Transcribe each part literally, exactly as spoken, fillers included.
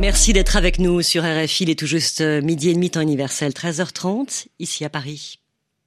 Merci d'être avec nous sur R F I. Il est tout juste midi et demi temps universel, treize heures trente, ici à Paris.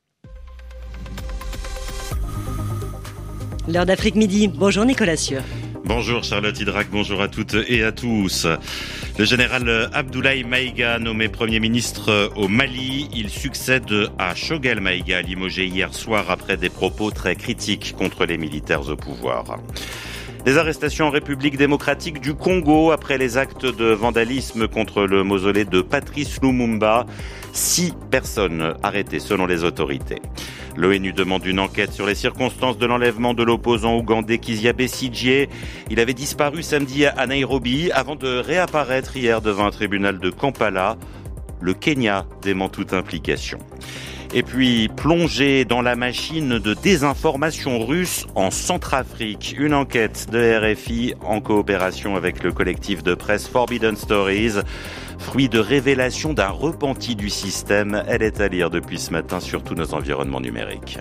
L'heure d'Afrique midi. Bonjour Nicolas Sieur. Bonjour Charlotte Hydrac, bonjour à toutes et à tous. Le général Abdoulaye Maïga, nommé Premier ministre au Mali, il succède à Choguel Maïga, limogé hier soir après des propos très critiques contre les militaires au pouvoir. Les arrestations en République démocratique du Congo après les actes de vandalisme contre le mausolée de Patrice Lumumba. Six personnes arrêtées selon les autorités. L'ONU demande une enquête sur les circonstances de l'enlèvement de l'opposant ougandais Kizia Besigye. Il avait disparu samedi à Nairobi avant de réapparaître hier devant un tribunal de Kampala. Le Kenya dément toute implication. Et puis, plongé dans la machine de désinformation russe en Centrafrique. Une enquête de R F I en coopération avec le collectif de presse Forbidden Stories. Fruit de révélation d'un repenti du système. Elle est à lire depuis ce matin sur tous nos environnements numériques.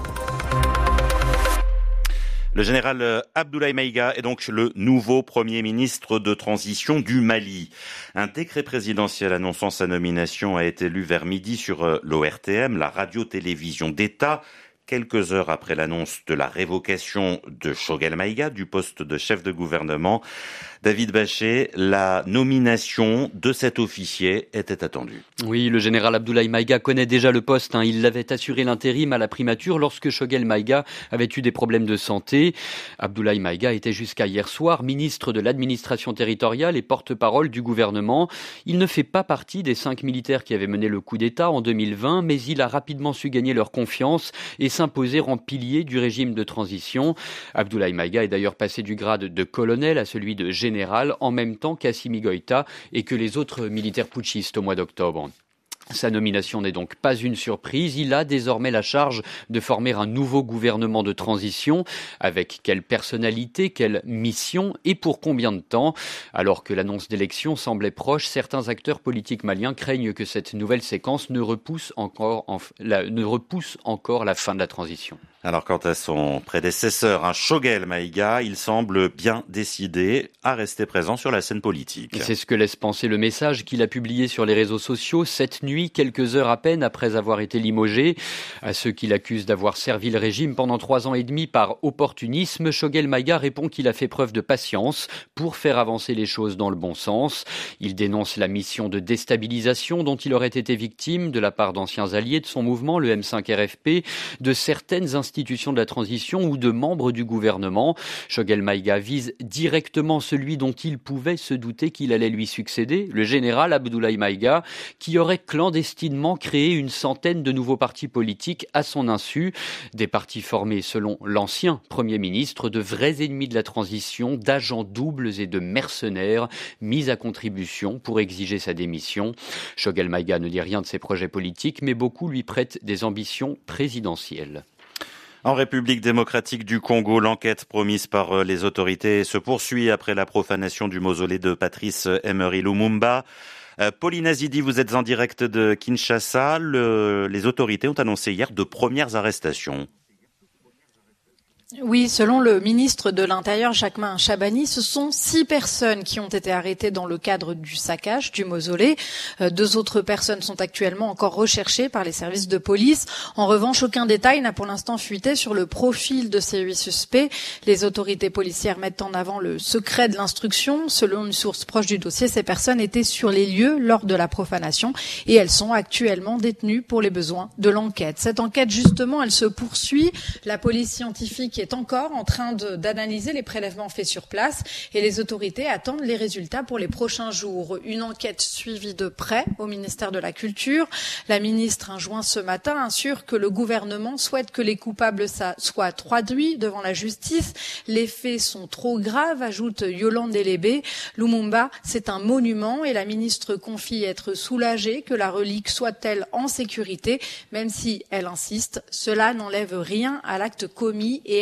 Le général Abdoulaye Maïga est donc le nouveau Premier ministre de transition du Mali. Un décret présidentiel annonçant sa nomination a été lu vers midi sur l'O R T M, la radio-télévision d'État, quelques heures après l'annonce de la révocation de Choguel Maïga du poste de chef de gouvernement. David Bachet, la nomination de cet officier était attendue. Oui, le général Abdoulaye Maïga connaît déjà le poste. Hein. Il l'avait assuré l'intérim à la primature lorsque Choguel Maïga avait eu des problèmes de santé. Abdoulaye Maïga était jusqu'à hier soir ministre de l'administration territoriale et porte-parole du gouvernement. Il ne fait pas partie des cinq militaires qui avaient mené le coup d'État en deux mille vingt, mais il a rapidement su gagner leur confiance et s'imposer en pilier du régime de transition. Abdoulaye Maïga est d'ailleurs passé du grade de colonel à celui de général en même temps qu'Assimi Goïta et que les autres militaires putschistes au mois d'octobre. Sa nomination n'est donc pas une surprise. Il a désormais la charge de former un nouveau gouvernement de transition. Avec quelle personnalité, quelle mission et pour combien de temps ? Alors que l'annonce d'élection semblait proche, certains acteurs politiques maliens craignent que cette nouvelle séquence ne repousse encore, en, la, ne repousse encore la fin de la transition. Alors quant à son prédécesseur, un Choguel Maïga, il semble bien décidé à rester présent sur la scène politique. C'est ce que laisse penser le message qu'il a publié sur les réseaux sociaux cette nuit, quelques heures à peine après avoir été limogé. À ceux qui l'accusent d'avoir servi le régime pendant trois ans et demi par opportunisme, Choguel Maïga répond qu'il a fait preuve de patience pour faire avancer les choses dans le bon sens. Il dénonce la mission de déstabilisation dont il aurait été victime de la part d'anciens alliés de son mouvement, le M cinq R F P, de certaines institutions institutions de la transition ou de membres du gouvernement. Choguel Maïga vise directement celui dont il pouvait se douter qu'il allait lui succéder, le général Abdoulaye Maïga, qui aurait clandestinement créé une centaine de nouveaux partis politiques à son insu. Des partis formés, selon l'ancien Premier ministre, de vrais ennemis de la transition, d'agents doubles et de mercenaires mis à contribution pour exiger sa démission. Choguel Maïga ne dit rien de ses projets politiques, mais beaucoup lui prêtent des ambitions présidentielles. En République démocratique du Congo, l'enquête promise par les autorités se poursuit après la profanation du mausolée de Patrice Emery Lumumba. Euh, Pauline Azidi, vous êtes en direct de Kinshasa. Le, les autorités ont annoncé hier de premières arrestations. Oui, selon le ministre de l'Intérieur, Jacquemain Chabani, ce sont six personnes qui ont été arrêtées dans le cadre du saccage du mausolée. Euh, deux autres personnes sont actuellement encore recherchées par les services de police. En revanche, aucun détail n'a pour l'instant fuité sur le profil de ces huit suspects. Les autorités policières mettent en avant le secret de l'instruction. Selon une source proche du dossier, ces personnes étaient sur les lieux lors de la profanation et elles sont actuellement détenues pour les besoins de l'enquête. Cette enquête, justement, elle se poursuit. La police scientifique qui est encore en train de, d'analyser les prélèvements faits sur place et les autorités attendent les résultats pour les prochains jours. Une enquête suivie de près au ministère de la Culture. La ministre, un joint ce matin, assure que le gouvernement souhaite que les coupables soient traduits devant la justice. Les faits sont trop graves, ajoute Yolande Elébé. Lumumba, c'est un monument et la ministre confie être soulagée que la relique soit-elle en sécurité, même si elle insiste, cela n'enlève rien à l'acte commis et à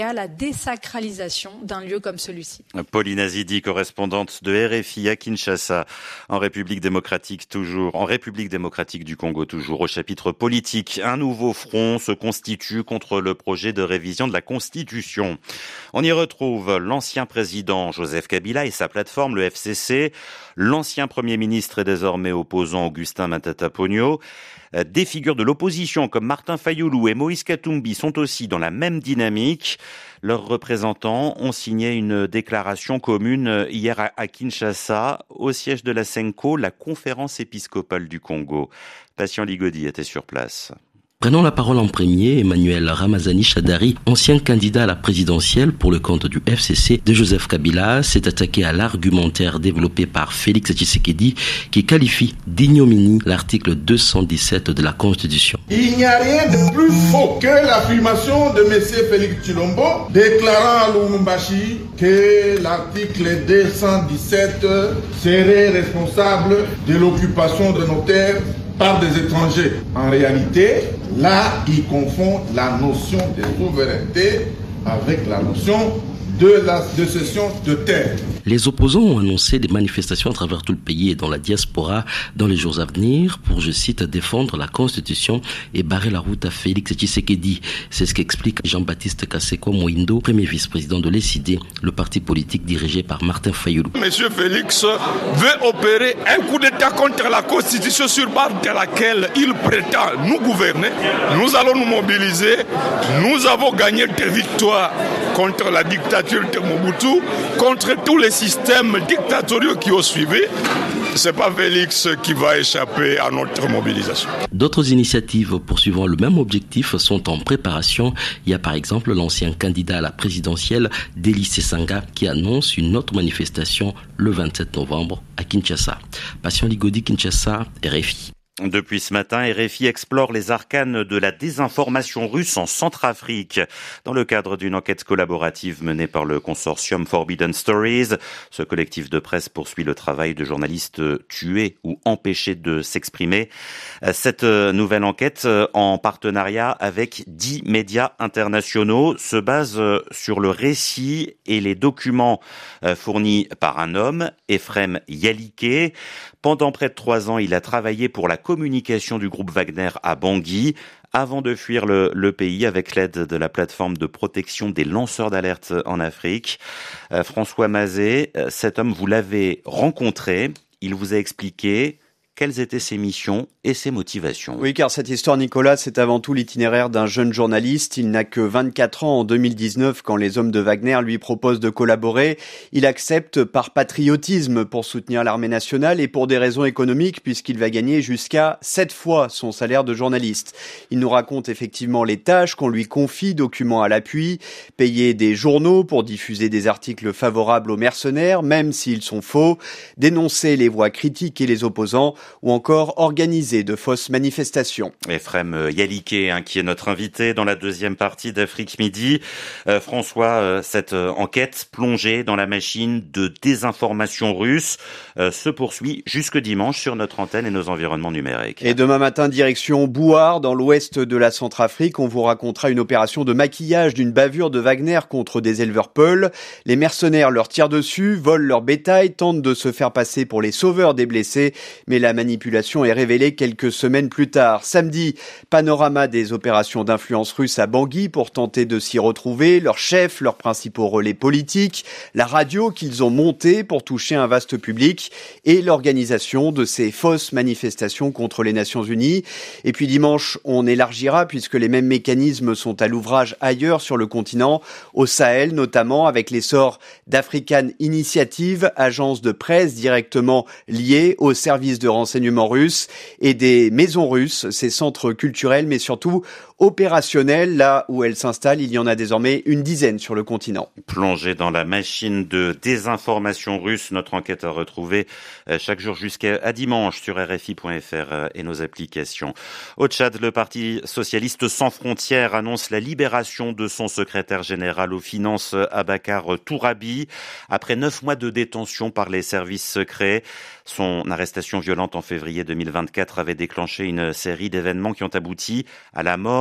à la désacralisation d'un lieu comme celui-ci. Pauline Azidi, correspondante de R F I à Kinshasa, en République démocratique toujours, en République démocratique du Congo toujours, au chapitre politique. Un nouveau front se constitue contre le projet de révision de la Constitution. On y retrouve l'ancien président Joseph Kabila et sa plateforme, le F C C, l'ancien premier ministre et désormais opposant Augustin Matata Ponyo. Des figures de l'opposition comme Martin Fayulu et Moïse Katumbi sont aussi dans la même dynamique. Leurs représentants ont signé une déclaration commune hier à Kinshasa, au siège de la Senko, la conférence épiscopale du Congo. Patient Ligodi était sur place. Prenons la parole en premier, Emmanuel Ramazani Shadari, ancien candidat à la présidentielle pour le compte du F C C de Joseph Kabila, s'est attaqué à l'argumentaire développé par Félix Tshisekedi qui qualifie d'ignominie l'article deux cent dix-sept de la Constitution. Il n'y a rien de plus faux que l'affirmation de M. Félix Tshilombo déclarant à Lubumbashi que l'article deux cent dix-sept serait responsable de l'occupation de nos terres par des étrangers. En réalité, là, il confond la notion de souveraineté avec la notion de la de cession de terre. Les opposants ont annoncé des manifestations à travers tout le pays et dans la diaspora dans les jours à venir pour, je cite, défendre la Constitution et barrer la route à Félix Tshisekedi. C'est ce qu'explique Jean-Baptiste Kasekwa Moindo, premier vice-président de l'E S I D, le parti politique dirigé par Martin Fayulu. Monsieur Félix veut opérer un coup d'État contre la Constitution sur base de laquelle il prétend nous gouverner. Nous allons nous mobiliser. Nous avons gagné des victoires contre la dictature de Mobutu, contre tous les systèmes dictatoriaux qui ont suivi. C'est pas Félix qui va échapper à notre mobilisation. D'autres initiatives poursuivant le même objectif sont en préparation. Il y a par exemple l'ancien candidat à la présidentielle, Deli Sesanga, qui annonce une autre manifestation le vingt-sept novembre à Kinshasa. Patient Ligodi, Kinshasa, R F I. Depuis ce matin, R F I explore les arcanes de la désinformation russe en Centrafrique. Dans le cadre d'une enquête collaborative menée par le consortium Forbidden Stories, ce collectif de presse poursuit le travail de journalistes tués ou empêchés de s'exprimer. Cette nouvelle enquête, en partenariat avec dix médias internationaux, se base sur le récit et les documents fournis par un homme, Efrem Yalike. Pendant près de trois ans, il a travaillé pour la communication du groupe Wagner à Bangui, avant de fuir le, le pays avec l'aide de la plateforme de protection des lanceurs d'alerte en Afrique. Euh, François Mazet, cet homme, vous l'avez rencontré, il vous a expliqué quelles étaient ses missions et ses motivations. Oui, car cette histoire, Nicolas, c'est avant tout l'itinéraire d'un jeune journaliste. Il n'a que vingt-quatre ans en deux mille dix-neuf quand les hommes de Wagner lui proposent de collaborer. Il accepte par patriotisme pour soutenir l'armée nationale et pour des raisons économiques puisqu'il va gagner jusqu'à sept fois son salaire de journaliste. Il nous raconte effectivement les tâches qu'on lui confie, documents à l'appui, payer des journaux pour diffuser des articles favorables aux mercenaires, même s'ils sont faux, dénoncer les voix critiques et les opposants, ou encore organiser de fausses manifestations. Efrem Yalike, hein, qui est notre invité dans la deuxième partie d'Afrique Midi. Euh, François, euh, cette euh, enquête plongée dans la machine de désinformation russe euh, se poursuit jusque dimanche sur notre antenne et nos environnements numériques. Et demain matin, direction Bouar, dans l'ouest de la Centrafrique, on vous racontera une opération de maquillage d'une bavure de Wagner contre des éleveurs peuls. Les mercenaires leur tirent dessus, volent leur bétail, tentent de se faire passer pour les sauveurs des blessés, mais la manipulation est révélée quelques semaines plus tard. Samedi, panorama des opérations d'influence russe à Bangui pour tenter de s'y retrouver, leurs chefs, leurs principaux relais politiques, la radio qu'ils ont montée pour toucher un vaste public et l'organisation de ces fausses manifestations contre les Nations Unies. Et puis dimanche, on élargira puisque les mêmes mécanismes sont à l'ouvrage ailleurs sur le continent, au Sahel notamment, avec l'essor d'African Initiative, agence de presse directement liée aux services de renseignement russes et des maisons russes, ces centres culturels mais surtout opérationnels. Là où elles s'installent, il y en a désormais une dizaine sur le continent. Plongé dans la machine de désinformation russe, notre enquête à retrouver chaque jour jusqu'à dimanche sur R F I point F R et nos applications. Au Tchad, le Parti socialiste sans frontières annonce la libération de son secrétaire général aux finances, Abakar Tourabi, après neuf mois de détention par les services secrets. Son arrestation violente en février deux mille vingt-quatre avait déclenché une série d'événements qui ont abouti à la mort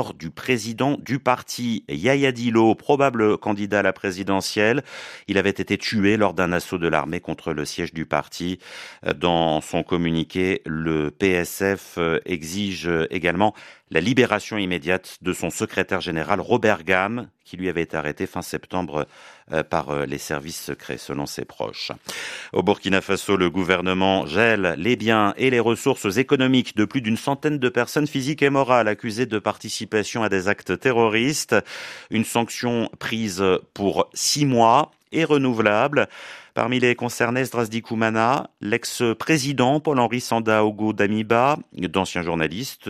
mort du président du parti, Yaya Dillo, probable candidat à la présidentielle. Il avait été tué lors d'un assaut de l'armée contre le siège du parti. Dans son communiqué, le P S F exige également la libération immédiate de son secrétaire général Robert Gam, qui lui avait été arrêté fin septembre par les services secrets, selon ses proches. Au Burkina Faso, le gouvernement gèle les biens et les ressources économiques de plus d'une centaine de personnes physiques et morales accusées de participation à des actes terroristes. Une sanction prise pour six mois et renouvelable. Parmi les concernés, Zdrazdi Koumana, l'ex-président Paul-Henri Sandaogo Damiba, d'anciens journalistes,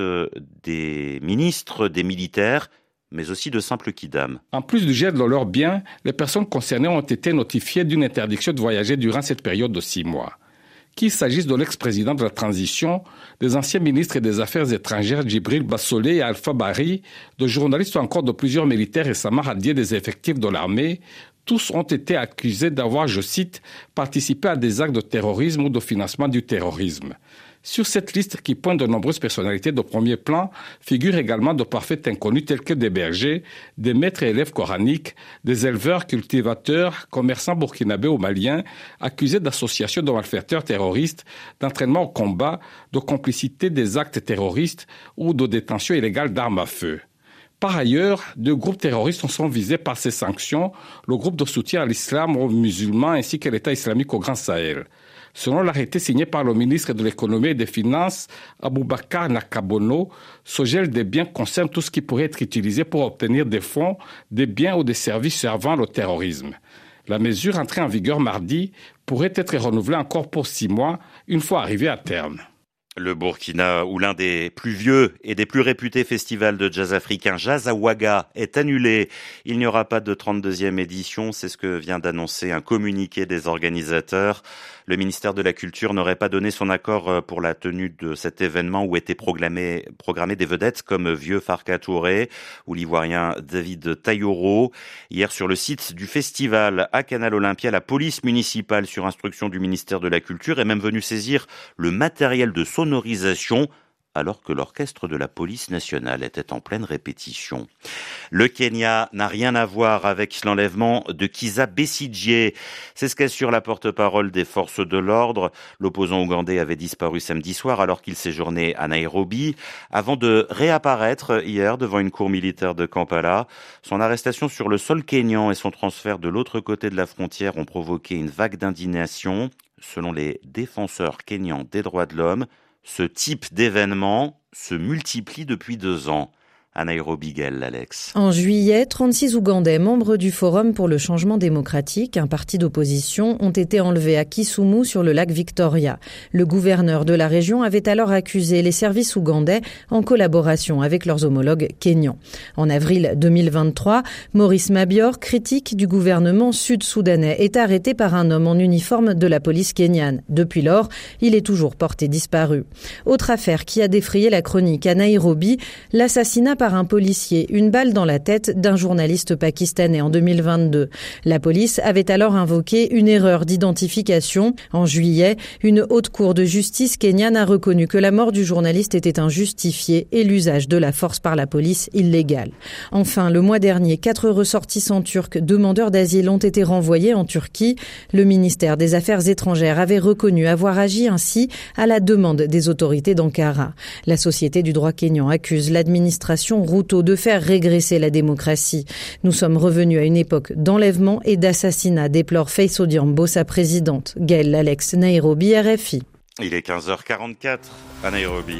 des ministres, des militaires, mais aussi de simples kidam. En plus du gel de leurs biens, les personnes concernées ont été notifiées d'une interdiction de voyager durant cette période de six mois. Qu'il s'agisse de l'ex-président de la transition, des anciens ministres et des Affaires étrangères Djibril Bassolé et Alpha Bari, de journalistes ou encore de plusieurs militaires récemment radiés des effectifs de l'armée, tous ont été accusés d'avoir, je cite, participé à des actes de terrorisme ou de financement du terrorisme. Sur cette liste qui pointe de nombreuses personnalités de premier plan figurent également de parfaits inconnus tels que des bergers, des maîtres et élèves coraniques, des éleveurs, cultivateurs, commerçants burkinabés ou maliens accusés d'associations de malfaiteurs terroristes, d'entraînement au combat, de complicité des actes terroristes ou de détention illégale d'armes à feu. Par ailleurs, deux groupes terroristes sont visés par ces sanctions, le groupe de soutien à l'islam aux musulmans ainsi que l'État islamique au Grand Sahel. Selon l'arrêté signé par le ministre de l'Économie et des Finances, Aboubakar Nakabono, ce gel des biens concerne tout ce qui pourrait être utilisé pour obtenir des fonds, des biens ou des services servant au terrorisme. La mesure entrée en vigueur mardi pourrait être renouvelée encore pour six mois, une fois arrivée à terme. Le Burkina, où l'un des plus vieux et des plus réputés festivals de jazz africain, Jazz à Ouaga, est annulé. Il n'y aura pas de trente-deuxième édition, c'est ce que vient d'annoncer un communiqué des organisateurs. Le ministère de la Culture n'aurait pas donné son accord pour la tenue de cet événement où étaient programmées, programmées des vedettes comme Vieux Farka Touré ou l'ivoirien David Tailloro. Hier, sur le site du festival à Canal Olympia, la police municipale, sur instruction du ministère de la Culture, est même venue saisir le matériel de sonorisation alors que l'orchestre de la police nationale était en pleine répétition. Le Kenya n'a rien à voir avec l'enlèvement de Kizza Besigye. C'est ce qu'assure la porte-parole des forces de l'ordre. L'opposant ougandais avait disparu samedi soir alors qu'il séjournait à Nairobi, avant de réapparaître hier devant une cour militaire de Kampala. Son arrestation sur le sol kényan et son transfert de l'autre côté de la frontière ont provoqué une vague d'indignation. Selon les défenseurs kenyans des droits de l'homme, ce type d'événement se multiplie depuis deux ans. À Nairobi, Gaël, Alex. En juillet, trente-six Ougandais, membres du Forum pour le changement démocratique, un parti d'opposition, ont été enlevés à Kisumu sur le lac Victoria. Le gouverneur de la région avait alors accusé les services ougandais en collaboration avec leurs homologues kenyans. En avril deux mille vingt-trois, Maurice Mabior, critique du gouvernement sud-soudanais, est arrêté par un homme en uniforme de la police kenyane. Depuis lors, il est toujours porté disparu. Autre affaire qui a défrayé la chronique à Nairobi, l'assassinat par un policier, une balle dans la tête d'un journaliste pakistanais en deux mille vingt-deux. La police avait alors invoqué une erreur d'identification. En juillet, une haute cour de justice kenyane a reconnu que la mort du journaliste était injustifiée et l'usage de la force par la police illégal. Enfin, le mois dernier, quatre ressortissants turcs demandeurs d'asile ont été renvoyés en Turquie. Le ministère des Affaires étrangères avait reconnu avoir agi ainsi à la demande des autorités d'Ankara. La Société du droit kényan accuse l'administration Ruto de faire régresser la démocratie. Nous sommes revenus à une époque d'enlèvement et d'assassinat, déplore Faith Odhiambo, sa présidente. Gaël Alex, Nairobi, R F I. Il est quinze heures quarante-quatre à Nairobi.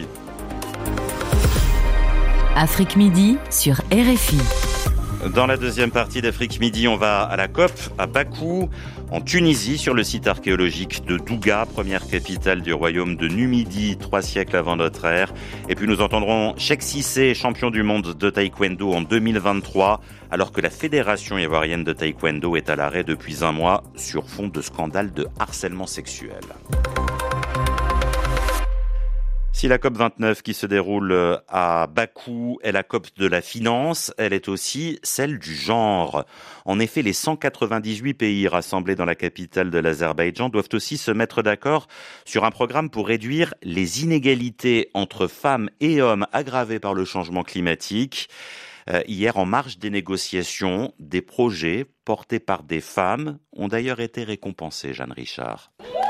Afrique Midi sur R F I. Dans la deuxième partie d'Afrique Midi, on va à la COP, à Bakou, en Tunisie, sur le site archéologique de Douga, première capitale du royaume de Numidie, trois siècles avant notre ère. Et puis nous entendrons Cheikh Cissé, champion du monde de taekwondo en deux mille vingt-trois, alors que la Fédération ivoirienne de taekwondo est à l'arrêt depuis un mois sur fond de scandale de harcèlement sexuel. Si la COP vingt-neuf qui se déroule à Bakou est la COP de la finance, elle est aussi celle du genre. En effet, les cent quatre-vingt-dix-huit pays rassemblés dans la capitale de l'Azerbaïdjan doivent aussi se mettre d'accord sur un programme pour réduire les inégalités entre femmes et hommes aggravées par le changement climatique. Euh, hier, en marge des négociations, des projets portés par des femmes ont d'ailleurs été récompensés, Jeanne Richard.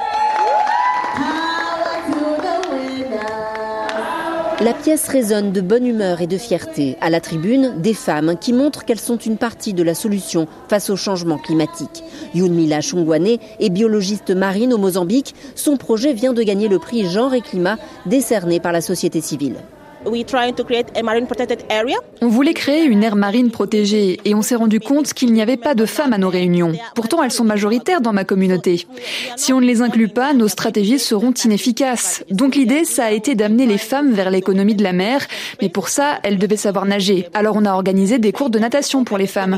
La pièce résonne de bonne humeur et de fierté. À la tribune, des femmes qui montrent qu'elles sont une partie de la solution face au changement climatique. Yunmila Chongwane est biologiste marine au Mozambique. Son projet vient de gagner le prix Genre et Climat décerné par la société civile. On voulait créer une aire marine protégée et on s'est rendu compte qu'il n'y avait pas de femmes à nos réunions. Pourtant, elles sont majoritaires dans ma communauté. Si on ne les inclut pas, nos stratégies seront inefficaces. Donc l'idée, ça a été d'amener les femmes vers l'économie de la mer. Mais pour ça, elles devaient savoir nager. Alors on a organisé des cours de natation pour les femmes.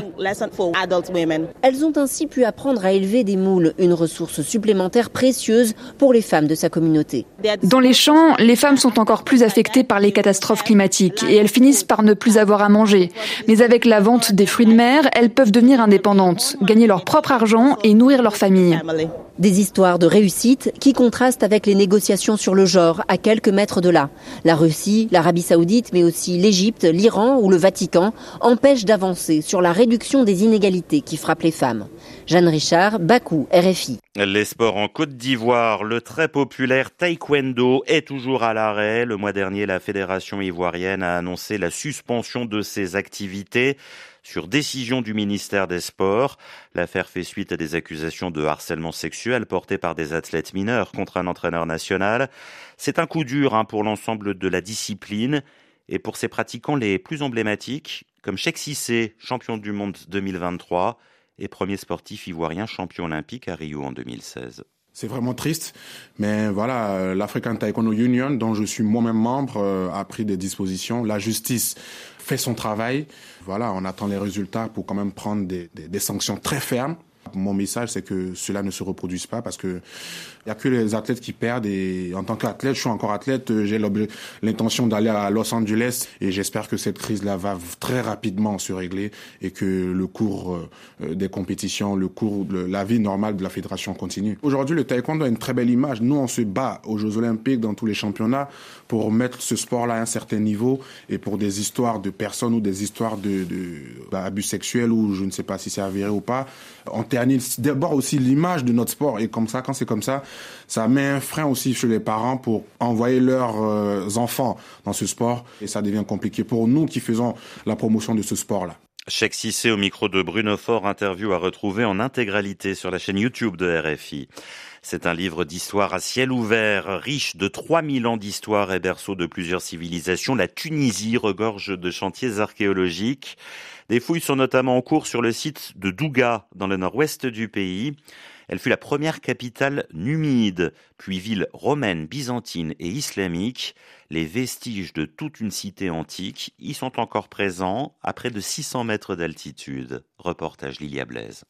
Elles ont ainsi pu apprendre à élever des moules, une ressource supplémentaire précieuse pour les femmes de sa communauté. Dans les champs, les femmes sont encore plus affectées par les catastrophes climatiques et elles finissent par ne plus avoir à manger. Mais avec la vente des fruits de mer, elles peuvent devenir indépendantes, gagner leur propre argent et nourrir leur famille. Des histoires de réussite qui contrastent avec les négociations sur le genre à quelques mètres de là. La Russie, l'Arabie Saoudite, mais aussi l'Égypte, l'Iran ou le Vatican empêchent d'avancer sur la réduction des inégalités qui frappent les femmes. Jeanne Richard, Bakou, R F I. Les sports en Côte d'Ivoire, le très populaire taekwondo est toujours à l'arrêt. Le mois dernier, la fédération ivoirienne a annoncé la suspension de ses activités sur décision du ministère des Sports. L'affaire fait suite à des accusations de harcèlement sexuel portées par des athlètes mineurs contre un entraîneur national. C'est un coup dur hein, pour l'ensemble de la discipline et pour ses pratiquants les plus emblématiques, comme Cheikh Cissé, champion du monde deux mille vingt-trois et premier sportif ivoirien champion olympique à Rio en deux mille seize. C'est vraiment triste, mais voilà, l'African Taekwondo Union, dont je suis moi-même membre, a pris des dispositions. La justice fait son travail. Voilà, on attend les résultats pour quand même prendre des, des, des sanctions très fermes. Mon message, c'est que cela ne se reproduise pas parce que il y a que les athlètes qui perdent et en tant qu'athlète, je suis encore athlète, j'ai l'intention d'aller à Los Angeles et j'espère que cette crise-là va très rapidement se régler et que le cours des compétitions, le cours, la vie normale de la fédération continue. Aujourd'hui, le taekwondo a une très belle image. Nous, on se bat aux Jeux Olympiques, dans tous les championnats, pour mettre ce sport-là à un certain niveau et pour des histoires de personnes ou des histoires de, de bah, abus sexuels ou je ne sais pas si c'est avéré ou pas. On d'abord aussi l'image de notre sport et comme ça, quand c'est comme ça, ça met un frein aussi chez les parents pour envoyer leurs euh, enfants dans ce sport et ça devient compliqué pour nous qui faisons la promotion de ce sport-là. Cheikh Cissé au micro de Bruno Faure, interview à retrouver en intégralité sur la chaîne YouTube de R F I. C'est un livre d'histoire à ciel ouvert, riche de trois mille ans d'histoire et berceau de plusieurs civilisations. La Tunisie regorge de chantiers archéologiques. Des fouilles sont notamment en cours sur le site de Douga, dans le nord-ouest du pays. Elle fut la première capitale numide, puis ville romaine, byzantine et islamique. Les vestiges de toute une cité antique y sont encore présents à près de six cents mètres d'altitude. Reportage Lilia Blaise.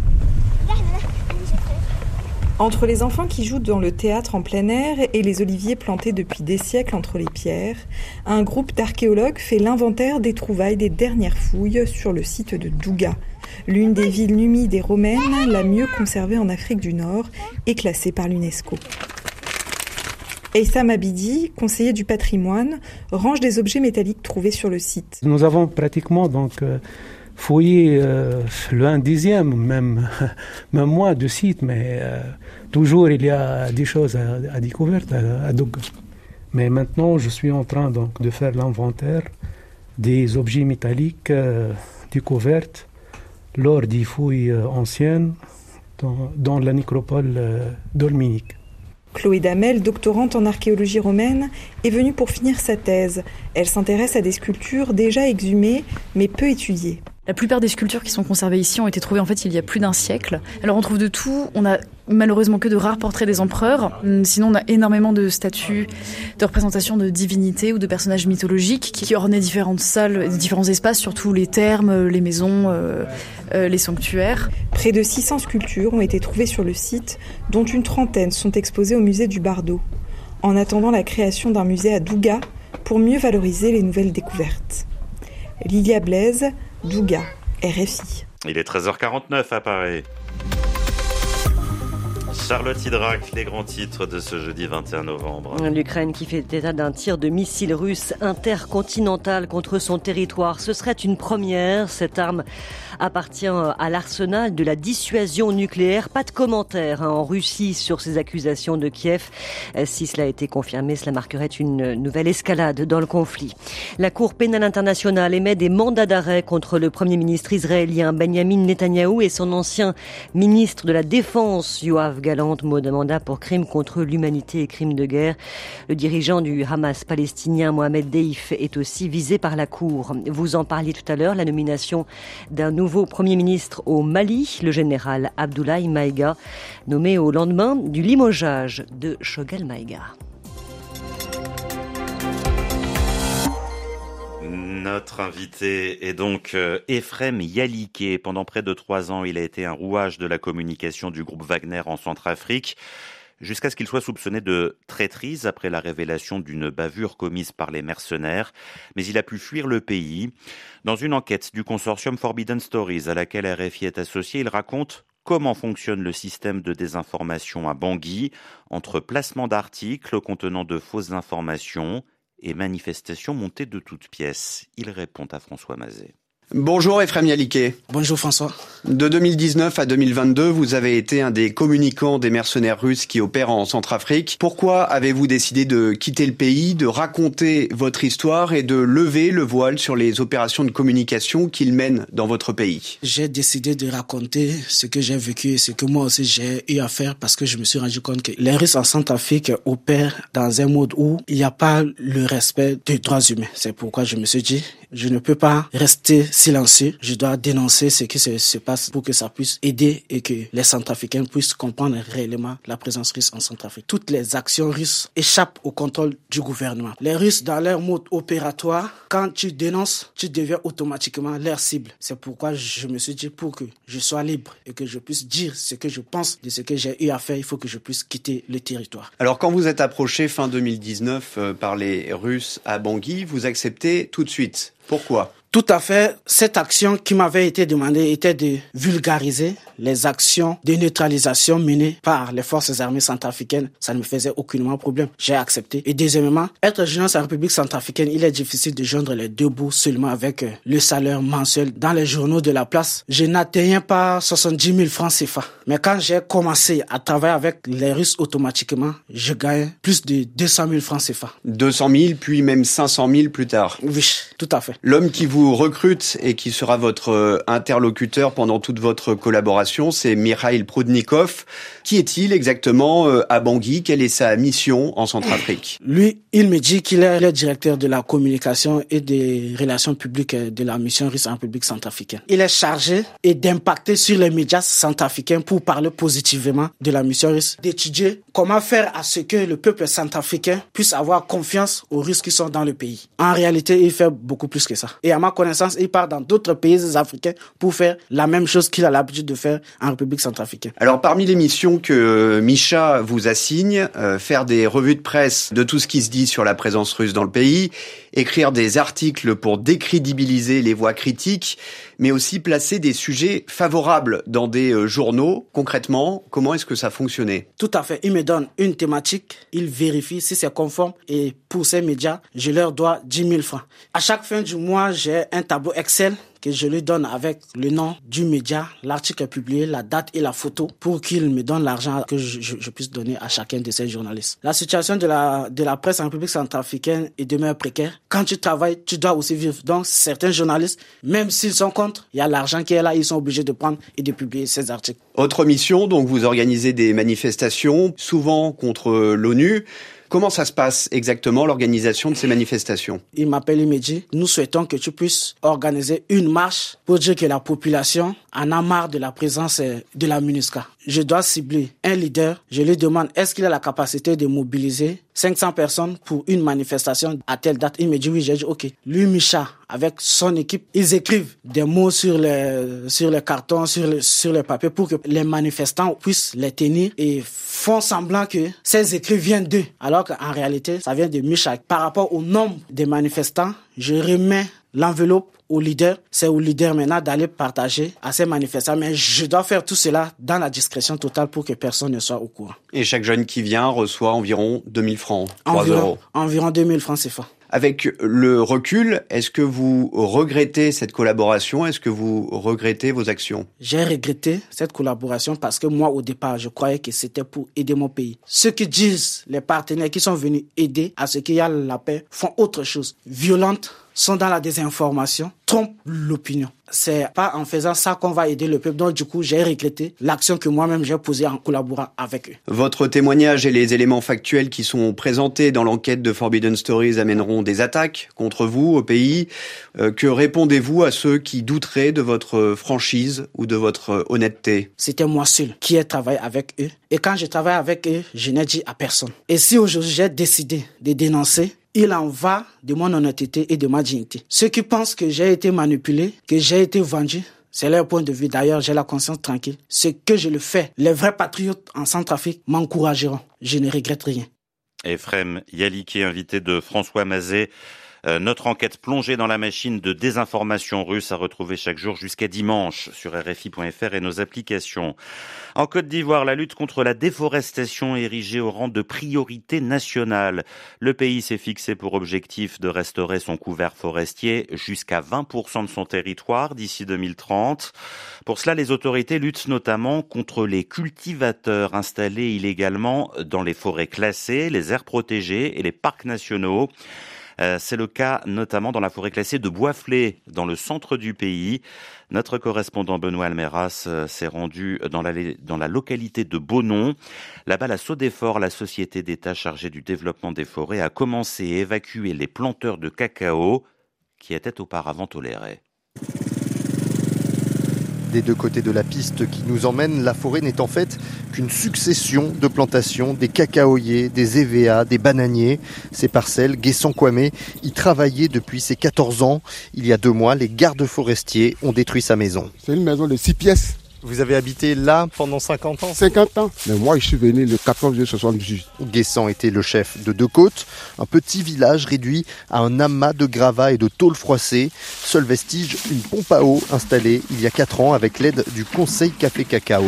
Entre les enfants qui jouent dans le théâtre en plein air et les oliviers plantés depuis des siècles entre les pierres, un groupe d'archéologues fait l'inventaire des trouvailles des dernières fouilles sur le site de Douga, l'une des villes numides et romaines la mieux conservée en Afrique du Nord et classée par l'UNESCO. Eissam Abidi, conseiller du patrimoine, range des objets métalliques trouvés sur le site. Nous avons pratiquement donc euh, fouillé euh, le un dixième, même, même moins de sites, mais euh, toujours il y a des choses à, à découvrir à, à Douga. Mais maintenant, je suis en train donc de faire l'inventaire des objets métalliques euh, découverts lors des fouilles euh, anciennes dans, dans la nécropole euh, dolménique. Chloé Damel, doctorante en archéologie romaine, est venue pour finir sa thèse. Elle s'intéresse à des sculptures déjà exhumées, mais peu étudiées. La plupart des sculptures qui sont conservées ici ont été trouvées en fait il y a plus d'un siècle. Alors on trouve de tout, on a malheureusement que de rares portraits des empereurs, sinon on a énormément de statues, de représentations de divinités ou de personnages mythologiques qui ornaient différentes salles, différents espaces, surtout les thermes, les maisons, euh, euh, les sanctuaires. Près de six cents sculptures ont été trouvées sur le site, dont une trentaine sont exposées au musée du Bardo. en attendant la création d'un musée à Douga pour mieux valoriser les nouvelles découvertes. Lilia Blaise, Douga, R F I. Il est treize heures quarante-neuf à Paris. Charlotte Hydrac, les grands titres de ce jeudi vingt et un novembre. L'Ukraine qui fait état d'un tir de missile russe intercontinental contre son territoire. Ce serait une première. Cette arme appartient à l'arsenal de la dissuasion nucléaire. Pas de commentaires hein, en Russie sur ces accusations de Kiev. Si cela a été confirmé, cela marquerait une nouvelle escalade dans le conflit. La Cour pénale internationale émet des mandats d'arrêt contre le Premier ministre israélien Benjamin Netanyahou et son ancien ministre de la Défense, Yoav Gallant. Mot de mandat pour crimes contre l'humanité et crimes de guerre. Le dirigeant du Hamas palestinien Mohamed Deif est aussi visé par la Cour. Vous en parliez tout à l'heure, la nomination d'un nouveau Premier ministre au Mali, le général Abdoulaye Maïga, nommé au lendemain du limogeage de Choguel Maïga. Notre invité est donc Ephrem Yaliké. Pendant près de trois ans, il a été un rouage de la communication du groupe Wagner en Centrafrique, jusqu'à ce qu'il soit soupçonné de traîtrise après la révélation d'une bavure commise par les mercenaires. Mais il a pu fuir le pays. Dans une enquête du consortium Forbidden Stories à laquelle R F I est associé, il raconte comment fonctionne le système de désinformation à Bangui, entre placement d'articles contenant de fausses informations et manifestations montées de toutes pièces. Il répond à François Mazet. Bonjour Ephrem Yaliké. Bonjour François. De deux mille dix-neuf à deux mille vingt-deux, vous avez été un des communicants des mercenaires russes qui opèrent en Centrafrique. Pourquoi avez-vous décidé de quitter le pays, de raconter votre histoire et de lever le voile sur les opérations de communication qu'ils mènent dans votre pays? J'ai décidé de raconter ce que j'ai vécu et ce que moi aussi j'ai eu à faire parce que je me suis rendu compte que les Russes en Centrafrique opèrent dans un mode où il n'y a pas le respect des droits humains. C'est pourquoi je me suis dit, je ne peux pas rester silencieux. Je dois dénoncer ce qui se, se passe pour que ça puisse aider et que les Centrafricains puissent comprendre réellement la présence russe en Centrafrique. Toutes les actions russes échappent au contrôle du gouvernement. Les Russes, dans leur mode opératoire, quand tu dénonces, tu deviens automatiquement leur cible. C'est pourquoi je me suis dit, pour que je sois libre et que je puisse dire ce que je pense de ce que j'ai eu à faire, il faut que je puisse quitter le territoire. Alors quand vous êtes approché fin deux mille dix-neuf euh, par les Russes à Bangui, vous acceptez tout de suite. Pourquoi ? Tout à fait. Cette action qui m'avait été demandée était de vulgariser les actions de neutralisation menées par les forces armées centrafricaines. Ça ne me faisait aucunement problème. J'ai accepté. Et deuxièmement, être journaliste en République centrafricaine, il est difficile de joindre les deux bouts seulement avec le salaire mensuel. Dans les journaux de la place, je n'atteignais pas soixante-dix mille francs C F A. Mais quand j'ai commencé à travailler avec les Russes automatiquement, je gagnais plus de deux cent mille francs C F A. deux cent mille, puis même cinq cent mille plus tard. Oui, tout à fait. L'homme qui vous recrute et qui sera votre interlocuteur pendant toute votre collaboration, c'est Mikhail Prudnikov. Qui est-il exactement à Bangui? Quelle est sa mission en Centrafrique? Lui, il me dit qu'il est le directeur de la communication et des relations publiques de la mission russe en République centrafricaine. Il est chargé et d'impacter sur les médias centrafricains pour parler positivement de la mission russe, d'étudier comment faire à ce que le peuple centrafricain puisse avoir confiance aux Russes qui sont dans le pays. En réalité, il fait beaucoup plus que ça. Et à ma connaissance, il part dans d'autres pays africains pour faire la même chose qu'il a l'habitude de faire en République centrafricaine. Alors, parmi les missions que Micha vous assigne, euh, faire des revues de presse de tout ce qui se dit sur la présence russe dans le pays, écrire des articles pour décrédibiliser les voix critiques, mais aussi placer des sujets favorables dans des euh, journaux. Concrètement, comment est-ce que ça fonctionnait? Tout à fait. Il me donne une thématique, il vérifie si c'est conforme et pour ces médias, je leur dois dix mille francs. À chaque fin du mois, j'ai un tableau Excel que je lui donne avec le nom du média, l'article est publié, la date et la photo pour qu'il me donne l'argent que je, je, je puisse donner à chacun de ces journalistes. La situation de la, de la presse en République centrafricaine est demeure précaire. Quand tu travailles, tu dois aussi vivre. Donc, certains journalistes, même s'ils sont contre, il y a l'argent qui est là, ils sont obligés de prendre et de publier ces articles. Autre mission, donc vous organisez des manifestations, souvent contre l'ONU. Comment ça se passe exactement, l'organisation de ces manifestations? Il m'appelle, il me dit, nous souhaitons que tu puisses organiser une marche pour dire que la population en a marre de la présence de la MINUSCA. Je dois cibler un leader. Je lui demande est-ce qu'il a la capacité de mobiliser cinq cents personnes pour une manifestation à telle date. Il me dit oui, j'ai dit ok. Lui, Micha, avec son équipe, ils écrivent des mots sur les, sur les cartons, sur les, sur les papiers pour que les manifestants puissent les tenir et font semblant que ces écrits viennent d'eux. Alors qu'en réalité, ça vient de Micha. Par rapport au nombre de manifestants, je remets l'enveloppe au leader. C'est au leader maintenant d'aller partager à ces manifestants. Mais je dois faire tout cela dans la discrétion totale pour que personne ne soit au courant. Et chaque jeune qui vient reçoit environ deux mille francs, trois environ, euros. Environ deux mille francs C F A. Avec le recul, est-ce que vous regrettez cette collaboration? Est-ce que vous regrettez vos actions? J'ai regretté cette collaboration parce que moi, au départ, je croyais que c'était pour aider mon pays. Ceux qui disent, les partenaires qui sont venus aider à ce qu'il y a la paix, font autre chose. Violentes, sont dans la désinformation, trompent l'opinion. C'est pas en faisant ça qu'on va aider le peuple. Donc du coup, j'ai regretté l'action que moi-même j'ai posée en collaborant avec eux. Votre témoignage et les éléments factuels qui sont présentés dans l'enquête de Forbidden Stories amèneront des attaques contre vous au pays. Euh, que répondez-vous à ceux qui douteraient de votre franchise ou de votre honnêteté? C'était moi seul qui ai travaillé avec eux. Et quand j'ai travaillé avec eux, je n'ai dit à personne. Et si aujourd'hui j'ai décidé de dénoncer, il en va de mon honnêteté et de ma dignité. Ceux qui pensent que j'ai été manipulé, que j'ai été vendu, c'est leur point de vue. D'ailleurs, j'ai la conscience tranquille. Ce que je le fais, les vrais patriotes en Centrafrique m'encourageront. Je ne regrette rien. Ephrem Yaliki, invité de François Mazet. Euh, notre enquête plongée dans la machine de désinformation russe à retrouver chaque jour jusqu'à dimanche sur R F I point F R et nos applications. En Côte d'Ivoire, la lutte contre la déforestation est érigée au rang de priorité nationale. Le pays s'est fixé pour objectif de restaurer son couvert forestier jusqu'à vingt pour cent de son territoire d'ici deux mille trente. Pour cela, les autorités luttent notamment contre les cultivateurs installés illégalement dans les forêts classées, les aires protégées et les parcs nationaux. Euh, c'est le cas notamment dans la forêt classée de Boisflé, dans le centre du pays. Notre correspondant Benoît Almeras euh, s'est rendu dans la, dans la localité de Beaunon. Là-bas, la Sodefort, la société d'État chargée du développement des forêts, a commencé à évacuer les planteurs de cacao qui étaient auparavant tolérés. Des deux côtés de la piste qui nous emmène, la forêt n'est en fait qu'une succession de plantations, des cacaoyers, des évéas, des bananiers. Ces parcelles, Guessant Kwame y travaillait depuis ses quatorze ans. Il y a deux mois, les gardes forestiers ont détruit sa maison. C'est une maison de six pièces. Vous avez habité là pendant cinquante ans? cinquante ans. Mais moi, je suis venu le quatorze juillet soixante-dix-huit. Guessant était le chef de Deux Côtes, un petit village réduit à un amas de gravats et de tôles froissées. Seul vestige, une pompe à eau installée il y a quatre ans avec l'aide du Conseil Café Cacao.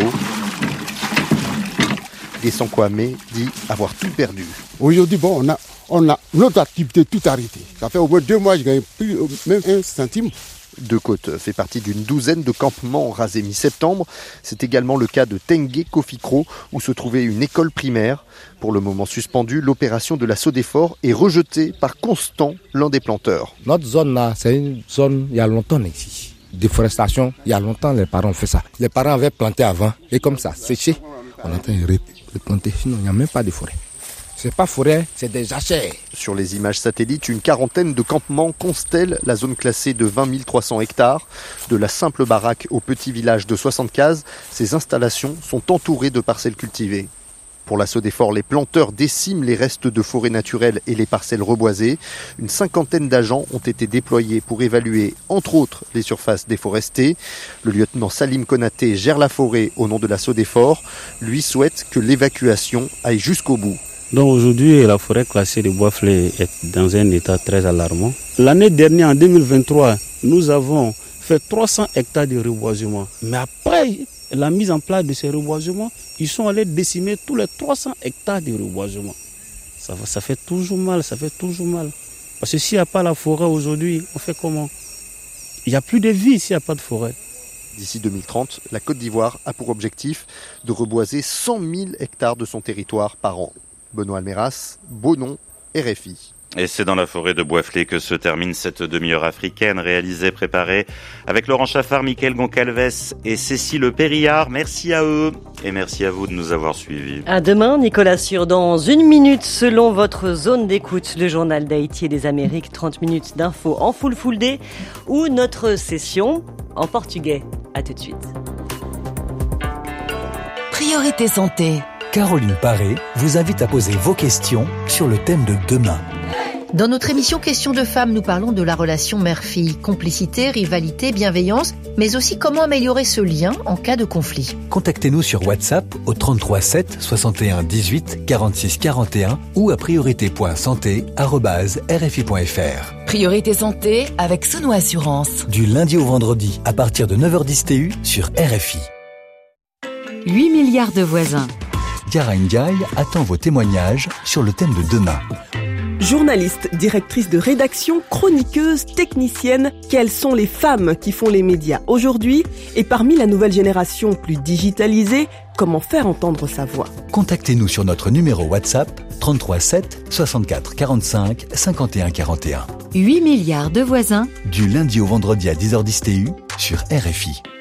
Guessant Kwame dit avoir tout perdu. Aujourd'hui, bon, on a, on a notre activité tout arrêtée. Ça fait au moins deux mois, je ne gagne plus même un centime. Deux Côtes fait partie d'une douzaine de campements rasés mi-septembre. C'est également le cas de Tengue Kofikro, où se trouvait une école primaire. Pour le moment suspendue, l'opération de la Sodefort est rejetée par Constant, l'un des planteurs. Notre zone là, c'est une zone, il y a longtemps ici. Déforestation, il y a longtemps les parents ont fait ça. Les parents avaient planté avant, et comme ça, séché, on entend replanter, sinon il n'y a même pas de forêt. C'est pas forêt, c'est des jachères. Sur les images satellites, une quarantaine de campements constellent la zone classée de vingt mille trois cents hectares. De la simple baraque au petit village de soixante cases, ces installations sont entourées de parcelles cultivées. Pour la Sodefort, les planteurs déciment les restes de forêts naturelles et les parcelles reboisées. Une cinquantaine d'agents ont été déployés pour évaluer, entre autres, les surfaces déforestées. Le lieutenant Salim Konaté gère la forêt au nom de la Sodefort. Lui souhaite que l'évacuation aille jusqu'au bout. Donc aujourd'hui, la forêt classée de Boisflé est dans un état très alarmant. L'année dernière, en deux mille vingt-trois, nous avons fait trois cents hectares de reboisement. Mais après la mise en place de ces reboisements, ils sont allés décimer tous les trois cents hectares de reboisement. Ça, ça fait toujours mal, ça fait toujours mal. Parce que s'il n'y a pas la forêt aujourd'hui, on fait comment? Il n'y a plus de vie s'il n'y a pas de forêt. D'ici deux mille trente, la Côte d'Ivoire a pour objectif de reboiser cent mille hectares de son territoire par an. Benoît Almeras, Beaunon, R F I. Et c'est dans la forêt de Boisflé que se termine cette demi-heure africaine réalisée, préparée avec Laurent Chaffard, Mickaël Goncalves et Cécile Périllard. Merci à eux et merci à vous de nous avoir suivis. À demain, Nicolas Sûr, dans une minute, selon votre zone d'écoute, le journal d'Haïti et des Amériques, trente minutes d'infos en full full day ou notre session en portugais. À tout de suite. Priorité santé. Caroline Paré vous invite à poser vos questions sur le thème de demain. Dans notre émission Questions de femmes, nous parlons de la relation mère-fille, complicité, rivalité, bienveillance, mais aussi comment améliorer ce lien en cas de conflit. Contactez-nous sur WhatsApp au trente-trois sept soixante et un dix-huit quarante-six quarante et un ou à priorité point santé arobase r f i point f r. Priorité santé avec Sono Assurance. Du lundi au vendredi à partir de neuf heures dix T U sur R F I. huit milliards de voisins. Yara Ndiaye attend vos témoignages sur le thème de demain. Journaliste, directrice de rédaction, chroniqueuse, technicienne, quelles sont les femmes qui font les médias aujourd'hui? Et parmi la nouvelle génération plus digitalisée, comment faire entendre sa voix? Contactez-nous sur notre numéro WhatsApp trente-trois sept soixante-quatre quarante-cinq cinquante et un quarante et un. huit milliards de voisins. Du lundi au vendredi à dix heures dix T U sur R F I.